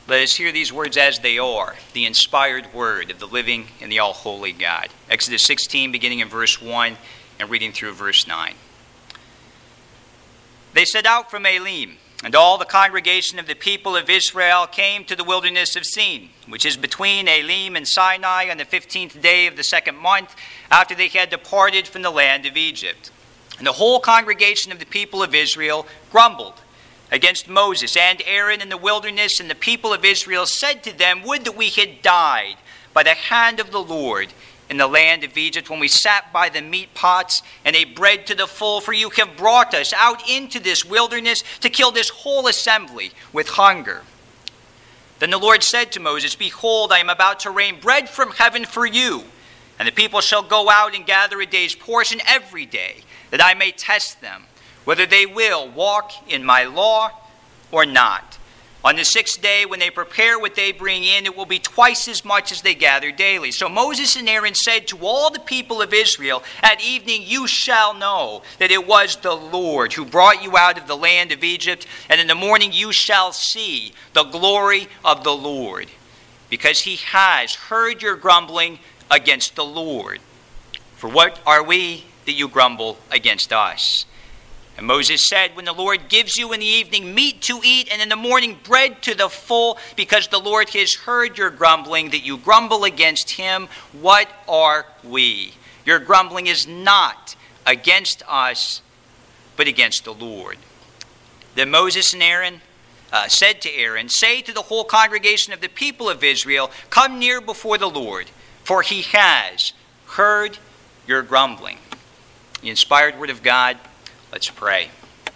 Let us hear these words as they are, the inspired word of the living and the all-holy God. Exodus 16, beginning in verse 1 and reading through verse 9. They set out from Elim, and all the congregation of the people of Israel came to the wilderness of Sin, which is between Elim and Sinai, on the 15th day of the second month, after they had departed from the land of Egypt. And the whole congregation of the people of Israel grumbled against Moses and Aaron in the wilderness, and the people of Israel said to them, "Would that we had died by the hand of the Lord in the land of Egypt, when we sat by the meat pots and ate bread to the full, for you have brought us out into this wilderness to kill this whole assembly with hunger." Then the Lord said to Moses, "Behold, I am about to rain bread from heaven for you, and the people shall go out and gather a day's portion every day, that I may test them, whether they will walk in my law or not. On the 6th day, when they prepare what they bring in, it will be twice as much as they gather daily." So Moses and Aaron said to all the people of Israel, "At evening you shall know that it was the Lord who brought you out of the land of Egypt, and in the morning you shall see the glory of the Lord, because he has heard your grumbling against the Lord. For what are we that you grumble against us?" And Moses said, "When the Lord gives you in the evening meat to eat, and in the morning bread to the full, because the Lord has heard your grumbling, that you grumble against him, what are we? Your grumbling is not against us, but against the Lord." Then Moses and Aaron said to Aaron, "Say to the whole congregation of the people of Israel, come near before the Lord, for he has heard your grumbling." The inspired word of God. Let's pray.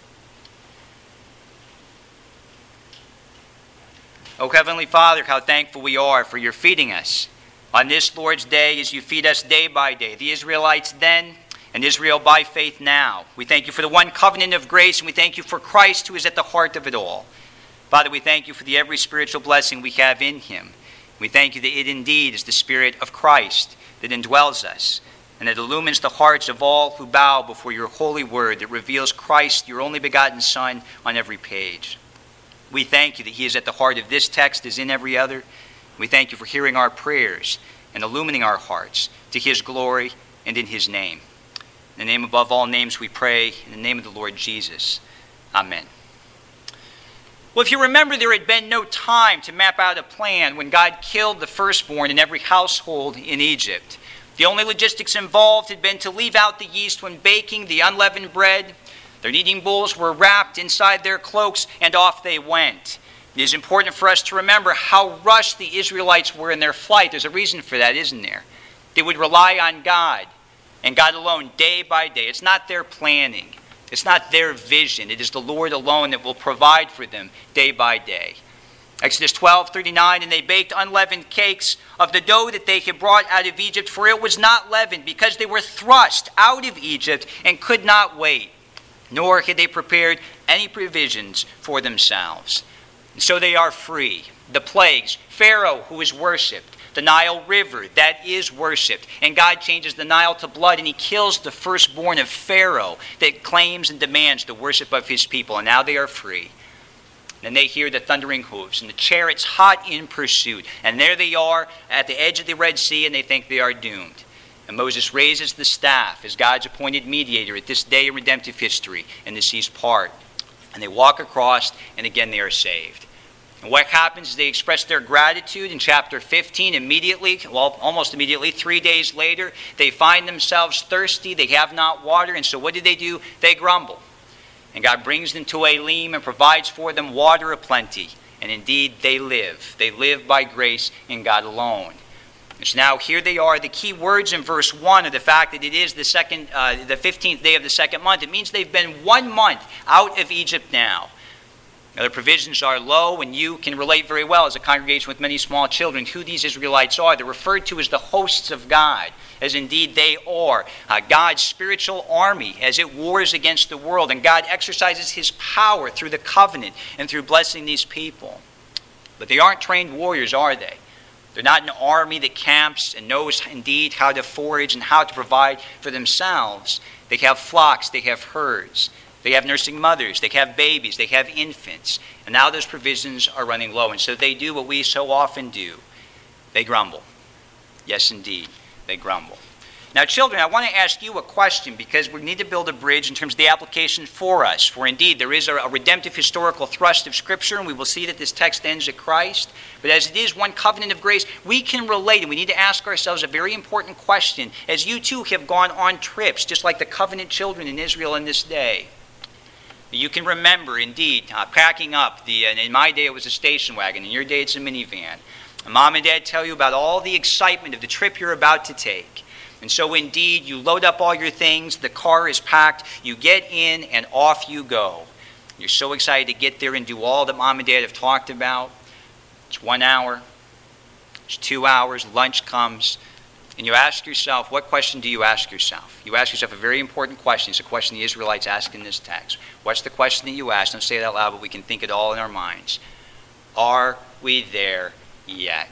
Oh, Heavenly Father, how thankful we are for your feeding us on this Lord's Day as you feed us day by day, the Israelites then and Israel by faith now. We thank you for the one covenant of grace, and we thank you for Christ, who is at the heart of it all. Father, we thank you for the every spiritual blessing we have in him. We thank you that it indeed is the Spirit of Christ that indwells us, and it illumines the hearts of all who bow before your holy word that reveals Christ, your only begotten Son, on every page. We thank you that he is at the heart of this text as in every other. We thank you for hearing our prayers and illumining our hearts to his glory and in his name. In the name above all names we pray, in the name of the Lord Jesus. Amen. Well, if you remember, there had been no time to map out a plan when God killed the firstborn in every household in Egypt. The only logistics involved had been to leave out the yeast when baking the unleavened bread. Their kneading bowls were wrapped inside their cloaks, and off they went. It is important for us to remember how rushed the Israelites were in their flight. There's a reason for that, isn't there? They would rely on God, and God alone, day by day. It's not their planning. It's not their vision. It is the Lord alone that will provide for them day by day. Exodus 12:39, "And they baked unleavened cakes of the dough that they had brought out of Egypt, for it was not leavened, because they were thrust out of Egypt and could not wait, nor had they prepared any provisions for themselves." And so they are free. The plagues, Pharaoh, who is worshipped, the Nile River, that is worshipped, and God changes the Nile to blood, and he kills the firstborn of Pharaoh that claims and demands the worship of his people, and now they are free. And they hear the thundering hooves and the chariots hot in pursuit. And there they are at the edge of the Red Sea, and they think they are doomed. And Moses raises the staff as God's appointed mediator at this day in redemptive history, and the seas part. And they walk across, and again they are saved. And what happens is they express their gratitude in chapter 15 immediately, well, almost immediately. 3 days later, they find themselves thirsty. They have not water. And so what do? They grumble. And God brings them to Elim and provides for them water aplenty. And indeed, they live. They live by grace in God alone. And so now here they are. The key words in verse 1 are the fact that it is the 15th day of the second month. It means they've been 1 month out of Egypt now. Now, their provisions are low, and you can relate very well as a congregation with many small children who these Israelites are. They're referred to as the hosts of God, as indeed they are. God's spiritual army as it wars against the world, and God exercises his power through the covenant and through blessing these people. But they aren't trained warriors, are they? They're not an army that camps and knows indeed how to forage and how to provide for themselves. They have flocks, they have herds. They have nursing mothers, they have babies, they have infants. And now those provisions are running low. And so they do what we so often do. They grumble. Yes, indeed, they grumble. Now, children, I want to ask you a question because we need to build a bridge in terms of the application for us. For indeed, there is a redemptive historical thrust of Scripture, and we will see that this text ends at Christ. But as it is one covenant of grace, we can relate, and we need to ask ourselves a very important question as you too have gone on trips, just like the covenant children in Israel in this day. You can remember, indeed, packing up, and in my day it was a station wagon, in your day it's a minivan. And Mom and Dad tell you about all the excitement of the trip you're about to take. And so indeed, you load up all your things, the car is packed, you get in, and off you go. You're so excited to get there and do all that Mom and Dad have talked about. It's 1 hour, it's 2 hours, lunch comes, and you ask yourself, what question do you ask yourself? You ask yourself a very important question. It's a question the Israelites ask in this text. What's the question that you ask? Don't say it out loud, but we can think it all in our minds. Are we there yet?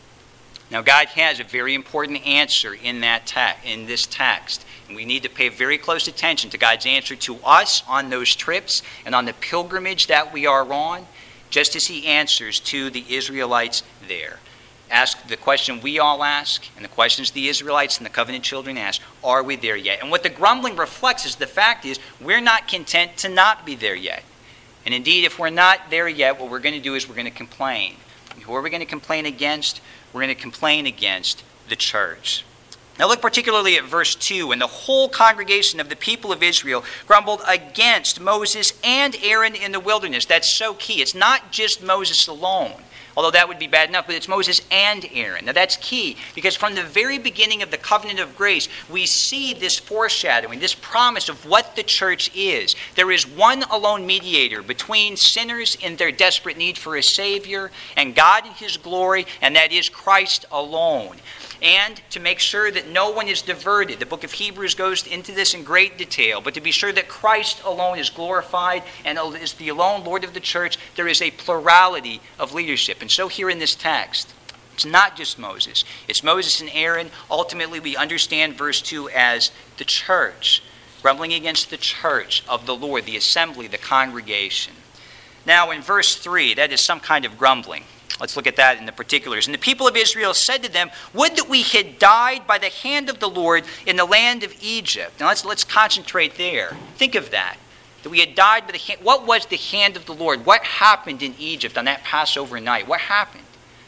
Now, God has a very important answer in this text, and we need to pay very close attention to God's answer to us on those trips and on the pilgrimage that we are on, just as he answers to the Israelites there. Ask the question we all ask, and the questions the Israelites and the covenant children ask, are we there yet? And what the grumbling reflects is the fact is we're not content to not be there yet. And indeed, if we're not there yet, what we're going to do is we're going to complain. And who are we going to complain against? We're going to complain against the church. Now look particularly at verse 2. And the whole congregation of the people of Israel grumbled against Moses and Aaron in the wilderness. That's so key. It's not just Moses alone, although that would be bad enough, but it's Moses and Aaron. Now that's key, because from the very beginning of the covenant of grace, we see this foreshadowing, this promise of what the church is. There is one alone mediator between sinners in their desperate need for a Savior and God in his glory, and that is Christ alone. And to make sure that no one is diverted, the book of Hebrews goes into this in great detail, but to be sure that Christ alone is glorified and is the alone Lord of the church, there is a plurality of leadership. And so here in this text, it's not just Moses. It's Moses and Aaron. Ultimately, we understand verse 2 as the church, grumbling against the church of the Lord, the assembly, the congregation. Now in verse 3, that is some kind of grumbling. Let's look at that in the particulars. And the people of Israel said to them, would that we had died by the hand of the Lord in the land of Egypt. Now let's concentrate there. Think of that. That we had died by the hand. What was the hand of the Lord? What happened in Egypt on that Passover night? What happened?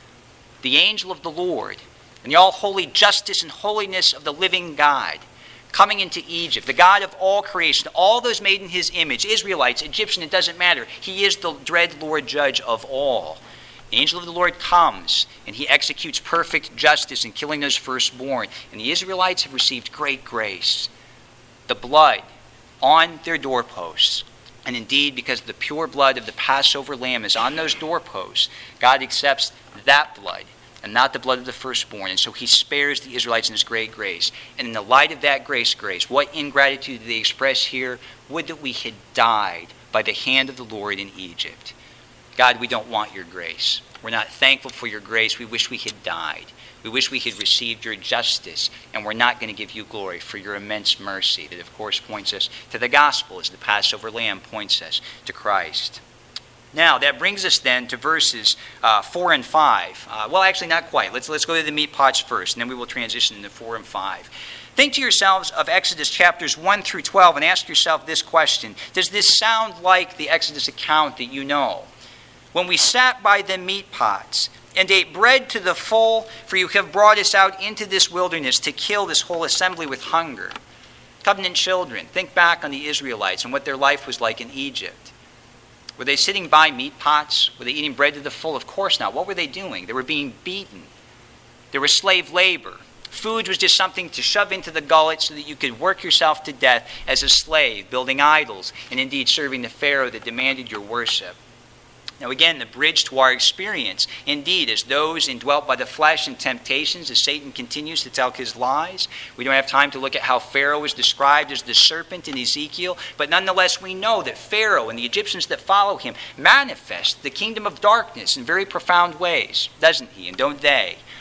The angel of the Lord and the all-holy justice and holiness of the living God coming into Egypt, the God of all creation, all those made in his image, Israelites, Egyptian, it doesn't matter. He is the dread Lord judge of all. The angel of the Lord comes, and he executes perfect justice in killing those firstborn. And the Israelites have received great grace. The blood on their doorposts. And indeed, because the pure blood of the Passover lamb is on those doorposts, God accepts that blood and not the blood of the firstborn. And so he spares the Israelites in his great grace. And in the light of that grace, what ingratitude do they express here? Would that we had died by the hand of the Lord in Egypt. God, we don't want your grace. We're not thankful for your grace. We wish we had died. We wish we had received your justice, and we're not going to give you glory for your immense mercy that, of course, points us to the gospel as the Passover lamb points us to Christ. Now, that brings us then to verses 4 and 5. Well, actually, not quite. Let's go to the meat pots first, and then we will transition into 4 and 5. Think to yourselves of Exodus chapters 1 through 12 and ask yourself this question. Does this sound like the Exodus account that you know? When we sat by the meat pots and ate bread to the full, for you have brought us out into this wilderness to kill this whole assembly with hunger. Covenant children, think back on the Israelites and what their life was like in Egypt. Were they sitting by meat pots? Were they eating bread to the full? Of course not. What were they doing? They were being beaten. There was slave labor. Food was just something to shove into the gullet so that you could work yourself to death as a slave, building idols, and indeed serving the Pharaoh that demanded your worship. Now again, the bridge to our experience, indeed, as those indwelt by the flesh and temptations, as Satan continues to tell his lies. We don't have time to look at how Pharaoh is described as the serpent in Ezekiel, but nonetheless we know that Pharaoh and the Egyptians that follow him manifest the kingdom of darkness in very profound ways, doesn't he? And don't they?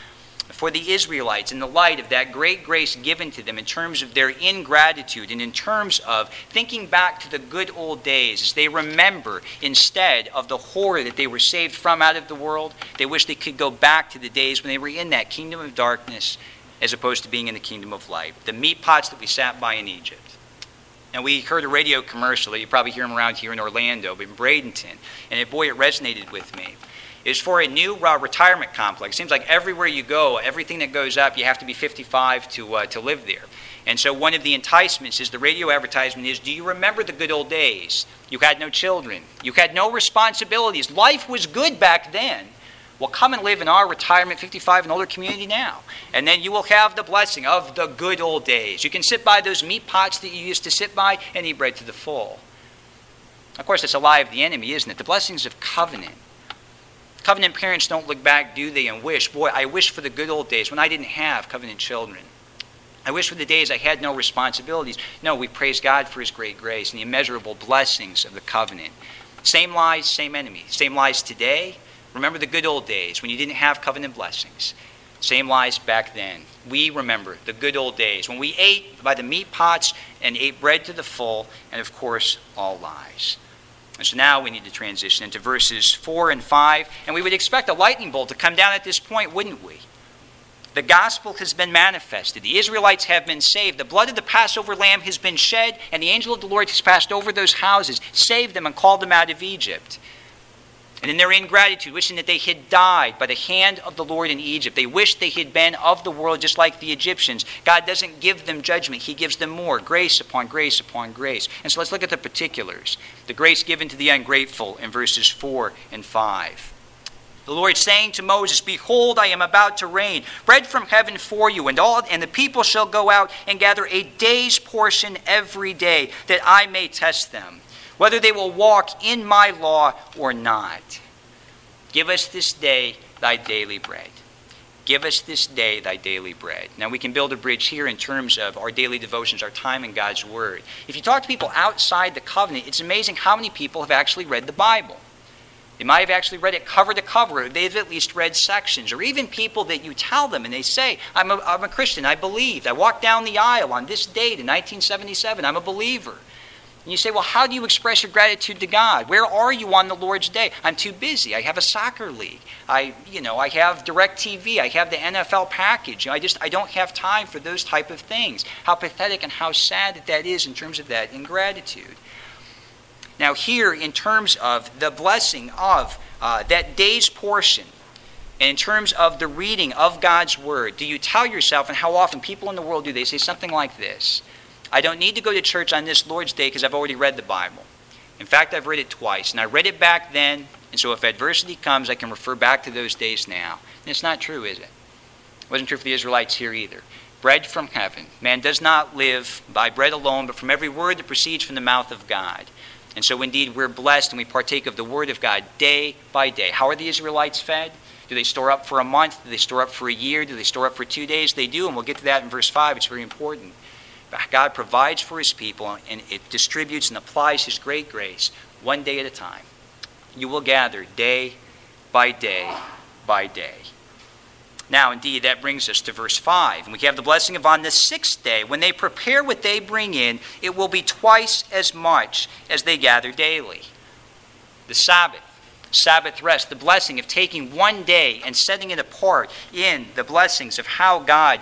for the Israelites in the light of that great grace given to them in terms of their ingratitude and in terms of thinking back to the good old days as they remember, instead of the horror that they were saved from out of the world, they wish they could go back to the days when they were in that kingdom of darkness as opposed to being in the kingdom of light, the meat pots that we sat by in Egypt. And we heard a radio commercial that you probably hear them around here in Orlando, but in Bradenton, and boy, it resonated with me. It's for a new retirement complex. It seems like everywhere you go, everything that goes up, you have to be 55 to live there. And so one of the enticements is the radio advertisement is, do you remember the good old days? You had no children. You had no responsibilities. Life was good back then. Well, come and live in our retirement 55 and older community now. And then you will have the blessing of the good old days. You can sit by those meat pots that you used to sit by and eat bread to the full. Of course, it's a lie of the enemy, isn't it? The blessings of covenant. Covenant parents don't look back, do they, and wish, boy, I wish for the good old days when I didn't have covenant children. I wish for the days I had no responsibilities. No, we praise God for his great grace and the immeasurable blessings of the covenant. Same lies, same enemy. Same lies today. Remember the good old days when you didn't have covenant blessings. Same lies back then. We remember the good old days when we ate by the meat pots and ate bread to the full, and of course, all lies. And so now we need to transition into verses 4 and 5, and we would expect a lightning bolt to come down at this point, wouldn't we? The gospel has been manifested. The Israelites have been saved. The blood of the Passover lamb has been shed, and the angel of the Lord has passed over those houses, saved them, and called them out of Egypt. And in their ingratitude, wishing that they had died by the hand of the Lord in Egypt, they wished they had been of the world just like the Egyptians. God doesn't give them judgment. He gives them more, grace upon grace upon grace. And so let's look at the particulars. The grace given to the ungrateful in verses 4 and 5. The Lord saying to Moses, behold, I am about to rain bread from heaven for you, and the people shall go out and gather a day's portion every day, that I may test them, whether they will walk in my law or not. Give us this day thy daily bread. Give us this day thy daily bread. Now we can build a bridge here in terms of our daily devotions, our time in God's Word. If you talk to people outside the covenant, it's amazing how many people have actually read the Bible. They might have actually read it cover to cover. They've at least read sections. Or even people that you tell them and they say, I'm a Christian, I believed. I walked down the aisle on this date in 1977. I'm a believer. And you say, well, how do you express your gratitude to God? Where are you on the Lord's Day? I'm too busy. I have a soccer league. I have DirecTV. I have the NFL package. I don't have time for those type of things. How pathetic and how sad that is in terms of that ingratitude. Now here, in terms of the blessing of that day's portion, and in terms of the reading of God's Word, do you tell yourself, and how often people in the world do, they say something like this: I don't need to go to church on this Lord's Day because I've already read the Bible. In fact, I've read it twice, and I read it back then, and so if adversity comes, I can refer back to those days now. And it's not true, is it? It wasn't true for the Israelites here either. Bread from heaven. Man does not live by bread alone, but from every word that proceeds from the mouth of God. And so indeed we're blessed and we partake of the Word of God day by day. How are the Israelites fed? Do they store up for a month? Do they store up for a year? Do they store up for 2 days? They do, and we'll get to that in verse 5. It's very important. God provides for his people, and it distributes and applies his great grace one day at a time. You will gather day by day by day. Now, indeed, that brings us to verse 5. And we have the blessing of on the 6th day, when they prepare what they bring in, it will be twice as much as they gather daily. The Sabbath rest, the blessing of taking one day and setting it apart in the blessings of how God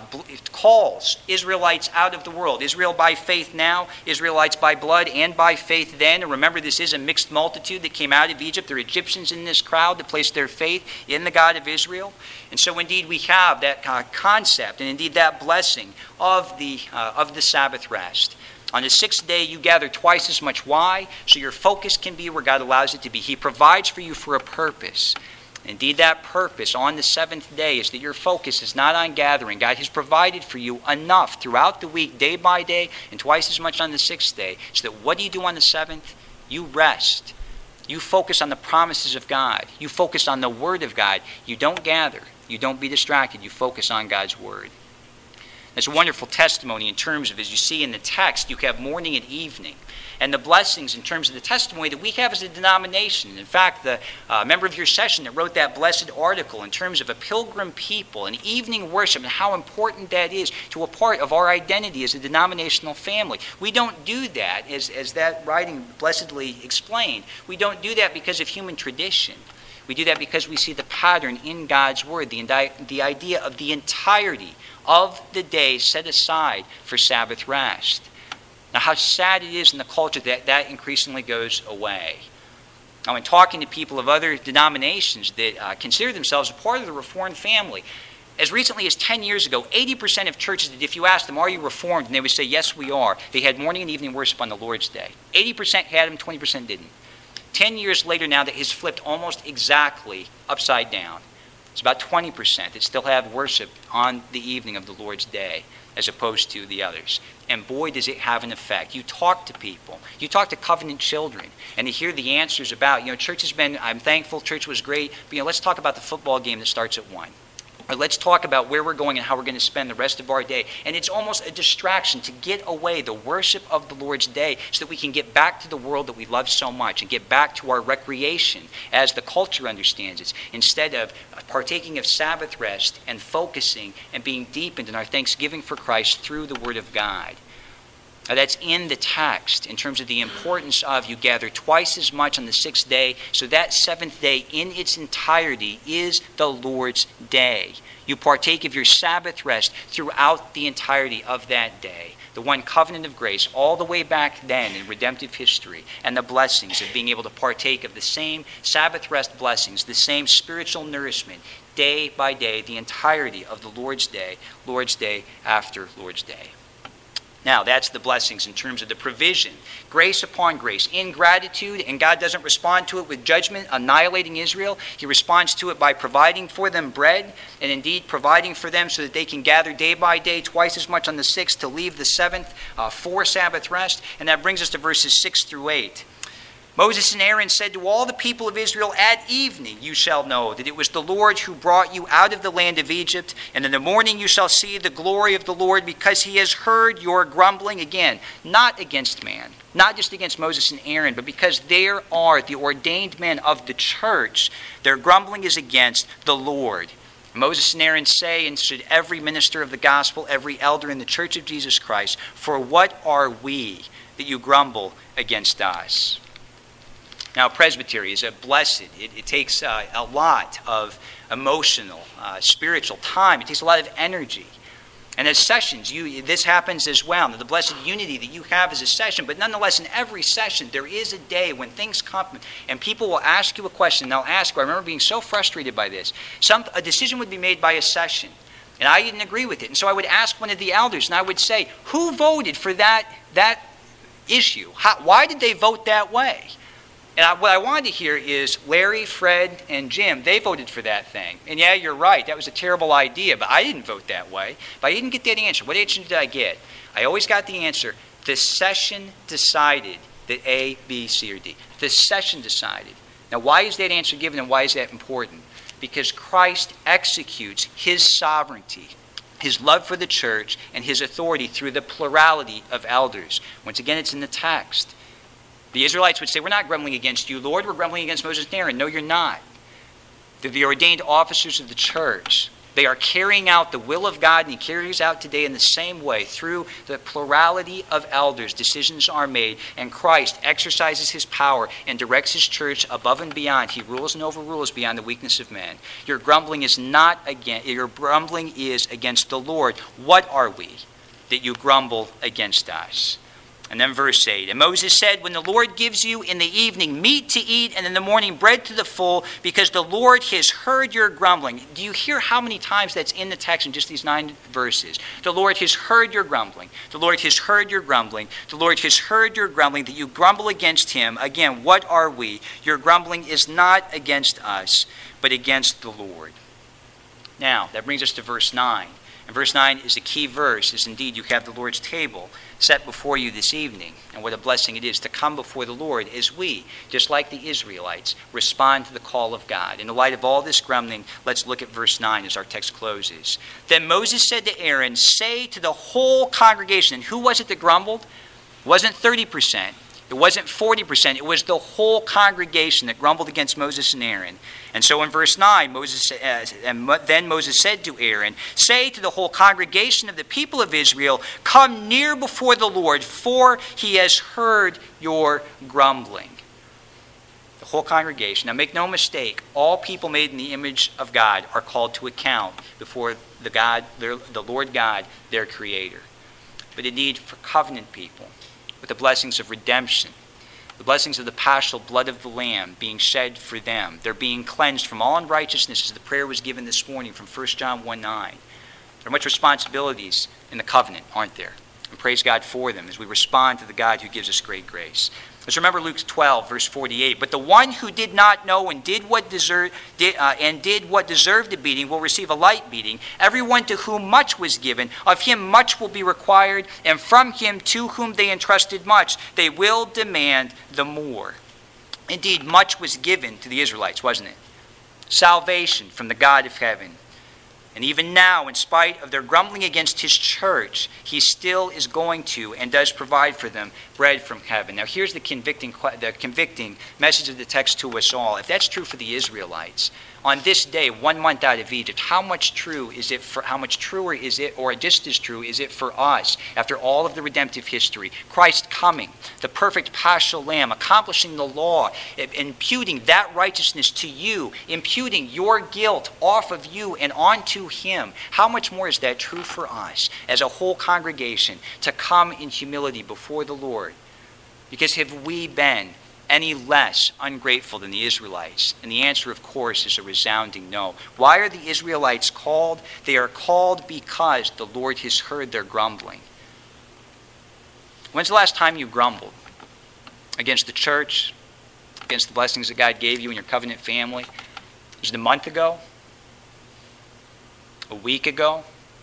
calls Israelites out of the world. Israel by faith now, Israelites by blood and by faith then. And remember, this is a mixed multitude that came out of Egypt. There are Egyptians in this crowd that placed their faith in the God of Israel. And so indeed we have that concept and indeed that blessing of the Sabbath rest. On the 6th day, you gather twice as much. Why? So your focus can be where God allows it to be. He provides for you for a purpose. Indeed, that purpose on the 7th day is that your focus is not on gathering. God has provided for you enough throughout the week, day by day, and twice as much on the 6th day, so that what do you do on the 7th? You rest. You focus on the promises of God. You focus on the Word of God. You don't gather. You don't be distracted. You focus on God's Word. It's a wonderful testimony in terms of, as you see in the text, you have morning and evening. and the blessings in terms of the testimony that we have as a denomination. In fact, the member of your session that wrote that blessed article in terms of a pilgrim people and evening worship and how important that is to a part of our identity as a denominational family. We don't do that, as that writing blessedly explained. We don't do that because of human tradition. We do that because we see the pattern in God's Word, the idea of the entirety of the day set aside for Sabbath rest. Now, how sad it is in the culture that that increasingly goes away. Now, in talking to people of other denominations that consider themselves a part of the Reformed family, as recently as 10 years ago, 80% of churches, if you asked them, are you Reformed? And they would say, yes, we are. They had morning and evening worship on the Lord's Day. 80% had them, 20% didn't. 10 years later now, that has flipped almost exactly upside down. It's about 20% that still have worship on the evening of the Lord's Day as opposed to the others. And boy, does it have an effect. You talk to people. You talk to covenant children, and you hear the answers about, church has been, I'm thankful, church was great, but let's talk about the football game that starts at 1. Or let's talk about where we're going and how we're going to spend the rest of our day. And it's almost a distraction to get away the worship of the Lord's Day so that we can get back to the world that we love so much and get back to our recreation as the culture understands it, instead of partaking of Sabbath rest and focusing and being deepened in our thanksgiving for Christ through the Word of God. Now, that's in the text in terms of the importance of you gather twice as much on the 6th day, so that 7th day in its entirety is the Lord's day. You partake of your Sabbath rest throughout the entirety of that day. The one covenant of grace all the way back then in redemptive history, and the blessings of being able to partake of the same Sabbath rest blessings, the same spiritual nourishment day by day, the entirety of the Lord's day after Lord's Day. Now, that's the blessings in terms of the provision. Grace upon grace, ingratitude, and God doesn't respond to it with judgment, annihilating Israel. He responds to it by providing for them bread, and indeed providing for them so that they can gather day by day, twice as much on the 6th to leave the 7th for Sabbath rest. And that brings us to verses 6 through 8. Moses and Aaron said to all the people of Israel, at evening you shall know that it was the Lord who brought you out of the land of Egypt, and in the morning you shall see the glory of the Lord, because he has heard your grumbling. Again, not against man, not just against Moses and Aaron, but because there are the ordained men of the church, their grumbling is against the Lord. Moses and Aaron say, and should every minister of the gospel, every elder in the church of Jesus Christ, for what are we that you grumble against us? Now, presbytery is a blessed. It takes a lot of emotional, spiritual time. It takes a lot of energy. And as sessions, this happens as well. The blessed unity that you have as a session. But nonetheless, in every session, there is a day when things come and people will ask you a question. They'll ask you, I remember being so frustrated by this. A decision would be made by a session, and I didn't agree with it. And so I would ask one of the elders, and I would say, who voted for that issue? Why did they vote that way? And what I wanted to hear is Larry, Fred, and Jim, they voted for that thing. And yeah, you're right, that was a terrible idea, but I didn't vote that way. But I didn't get that answer. What answer did I get? I always got the answer, the session decided that A, B, C, or D. The session decided. Now, why is that answer given, and why is that important? Because Christ executes his sovereignty, his love for the church, and his authority through the plurality of elders. Once again, it's in the text. The Israelites would say, we're not grumbling against you, Lord. We're grumbling against Moses and Aaron. No, you're not. They're the ordained officers of the church. They are carrying out the will of God, and he carries out today in the same way. Through the plurality of elders, decisions are made, and Christ exercises his power and directs his church above and beyond. He rules and overrules beyond the weakness of men. Your grumbling is against the Lord. What are we that you grumble against us? And then verse 8, and Moses said, when the Lord gives you in the evening meat to eat, and in the morning bread to the full, because the Lord has heard your grumbling. Do you hear how many times that's in the text in just these 9 verses? The Lord has heard your grumbling. The Lord has heard your grumbling. The Lord has heard your grumbling, that you grumble against him. Again, what are we? Your grumbling is not against us, but against the Lord. Now, that brings us to verse 9. And verse 9 is a key verse, as indeed you have the Lord's table set before you this evening. And what a blessing it is to come before the Lord as we, just like the Israelites, respond to the call of God. In the light of all this grumbling, let's look at verse 9 as our text closes. Then Moses said to Aaron, say to the whole congregation, and who was it that grumbled? It wasn't 30%. It wasn't 40%. It was the whole congregation that grumbled against Moses and Aaron. And so in verse 9, then Moses said to Aaron, "Say to the whole congregation of the people of Israel, come near before the Lord, for he has heard your grumbling." The whole congregation. Now make no mistake, all people made in the image of God are called to account before the Lord God, their Creator. But indeed, for covenant people, with the blessings of redemption, the blessings of the paschal blood of the Lamb being shed for them, they're being cleansed from all unrighteousness, as the prayer was given this morning from 1 John 1:9. There are much responsibilities in the covenant, aren't there? And praise God for them as we respond to the God who gives us great grace. Let's remember Luke 12, verse 48. But the one who did not know and did what deserved a beating will receive a light beating. Everyone to whom much was given, of him much will be required, and from him to whom they entrusted much, they will demand the more. Indeed, much was given to the Israelites, wasn't it? Salvation from the God of heaven. And even now, in spite of their grumbling against his church, he still is going to and does provide for them bread from heaven. Now here's the convicting message of the text to us all. If that's true for the Israelites, on this day, 1 month out of Egypt, how much truer is it, or just as true is it for us after all of the redemptive history? Christ coming, the perfect paschal lamb, accomplishing the law, imputing that righteousness to you, imputing your guilt off of you and onto him. How much more is that true for us as a whole congregation to come in humility before the Lord? Because have we been any less ungrateful than the Israelites? And the answer, of course, is a resounding no. Why are the Israelites called? They are called because the Lord has heard their grumbling. When's the last time you grumbled? Against the church? Against the blessings that God gave you and your covenant family? Was it a month ago? A week ago?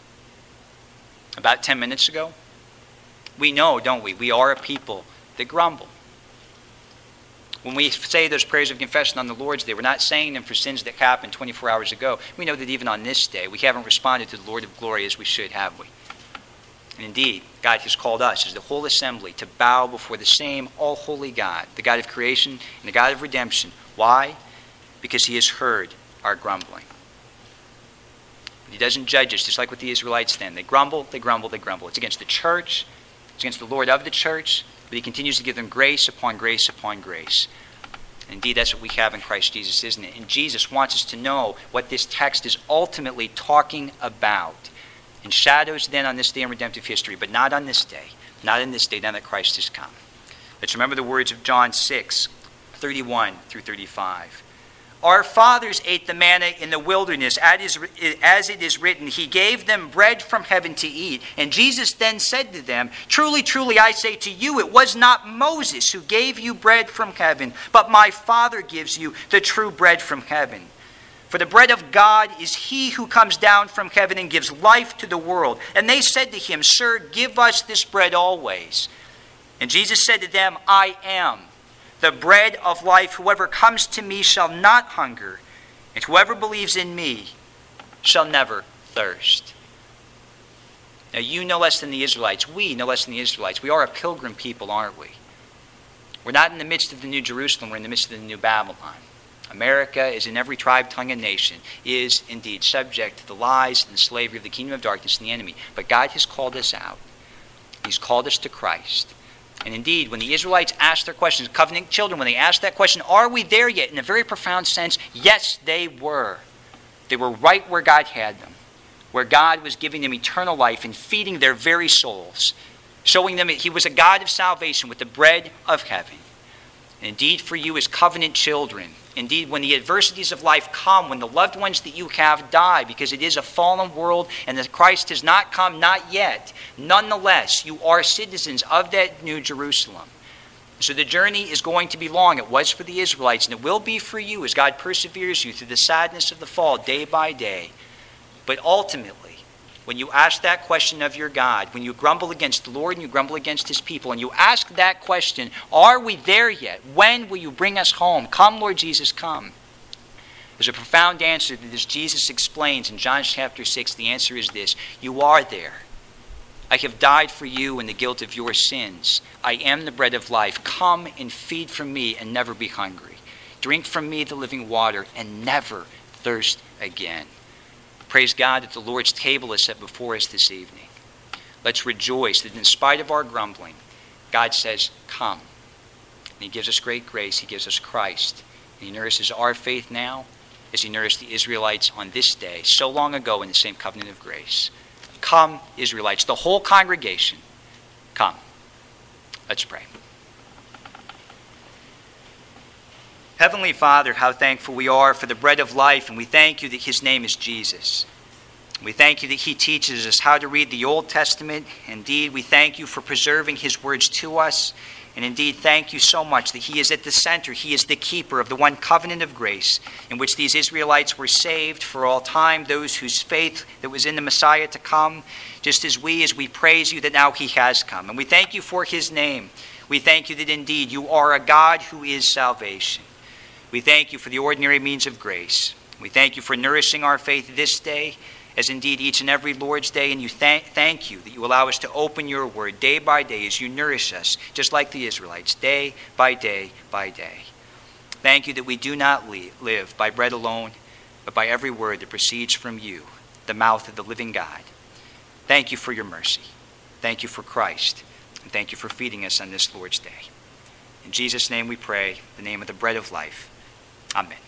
About 10 minutes ago? We know, don't we? We are a people that grumble. When we say those prayers of confession on the Lord's Day, we're not saying them for sins that happened 24 hours ago. We know that even on this day, we haven't responded to the Lord of glory as we should, have we? And indeed, God has called us as the whole assembly to bow before the same all-holy God, the God of creation and the God of redemption. Why? Because he has heard our grumbling. But he doesn't judge us, just like with the Israelites then. They grumble, they grumble, they grumble. It's against the church, it's against the Lord of the church, but he continues to give them grace upon grace upon grace. And indeed, that's what we have in Christ Jesus, isn't it? And Jesus wants us to know what this text is ultimately talking about. In shadows then on this day in redemptive history, but not on this day. Not in this day, now that Christ has come. Let's remember the words of John 6, 31 through 35. Our fathers ate the manna in the wilderness, as it is written, he gave them bread from heaven to eat. And Jesus then said to them, truly, truly, I say to you, it was not Moses who gave you bread from heaven, but my Father gives you the true bread from heaven. For the bread of God is he who comes down from heaven and gives life to the world. And they said to him, Sir, give us this bread always. And Jesus said to them, I am the bread of life. Whoever comes to me shall not hunger, and whoever believes in me shall never thirst. Now you no less than the Israelites, we no less than the Israelites, we are a pilgrim people, aren't we? We're not in the midst of the New Jerusalem, we're in the midst of the New Babylon. America, as in every tribe, tongue, and nation, is indeed subject to the lies and the slavery of the kingdom of darkness and the enemy. But God has called us out. He's called us to Christ. And indeed, when the Israelites asked their questions, covenant children, when they asked that question, are we there yet? In a very profound sense, yes, they were. They were right where God had them, where God was giving them eternal life and feeding their very souls, showing them that he was a God of salvation with the bread of heaven. And indeed, for you as covenant children, indeed, when the adversities of life come, when the loved ones that you have die, because it is a fallen world and that Christ has not come, not yet, nonetheless, you are citizens of that New Jerusalem. So the journey is going to be long. It was for the Israelites, and it will be for you as God perseveres you through the sadness of the fall day by day. But ultimately, when you ask that question of your God, when you grumble against the Lord and you grumble against his people, and you ask that question, are we there yet? When will you bring us home? Come, Lord Jesus, come. There's a profound answer that as Jesus explains in John chapter 6. The answer is this: you are there. I have died for you in the guilt of your sins. I am the bread of life. Come and feed from me and never be hungry. Drink from me the living water and never thirst again. Praise God that the Lord's table is set before us this evening. Let's rejoice that in spite of our grumbling, God says, come. And he gives us great grace. He gives us Christ. And he nourishes our faith now as he nourished the Israelites on this day, so long ago in the same covenant of grace. Come, Israelites, the whole congregation, come. Let's pray. Heavenly Father, how thankful we are for the bread of life, and we thank you that his name is Jesus. We thank you that he teaches us how to read the Old Testament. Indeed, we thank you for preserving his words to us. And indeed, thank you so much that he is at the center. He is the keeper of the one covenant of grace in which these Israelites were saved for all time, those whose faith that was in the Messiah to come, just as we praise you that now he has come. And we thank you for his name. We thank you that indeed you are a God who is salvation. We thank you for the ordinary means of grace. We thank you for nourishing our faith this day, as indeed each and every Lord's Day, and you thank you that you allow us to open your word day by day as you nourish us, just like the Israelites, day by day by day. Thank you that we do not live by bread alone, but by every word that proceeds from you, the mouth of the living God. Thank you for your mercy. Thank you for Christ, and thank you for feeding us on this Lord's Day. In Jesus' name we pray, the name of the bread of life. Amen.